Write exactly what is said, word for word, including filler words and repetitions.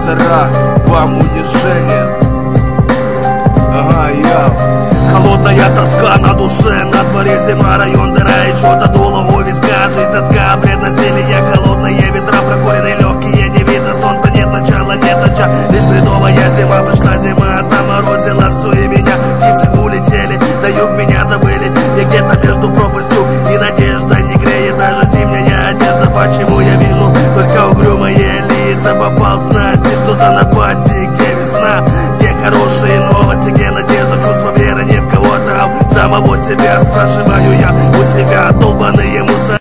мусора, вам унижение. Ага, я. Холодная тоска на душе, на дворе зима, район дыра, еще до дула у виска. Жизнь тоска, вред насилия, холодные ветра, прокуренные легкие, не видно солнца, нет начала, нет начала. Лишь бредовая зима, пришла зима, заморозила все и меня. Птицы улетели, на юг меня забыли. Я где-то между пропастью и надежда не греет даже зимняя одежда. Почему я вижу только угрюмые лица? Попал снасти, что за напасти, где весна, где хорошие новости, где надежда, чувство веры не в кого-то, а в самого себя. Спрашиваю я у себя, долбаные мусоры.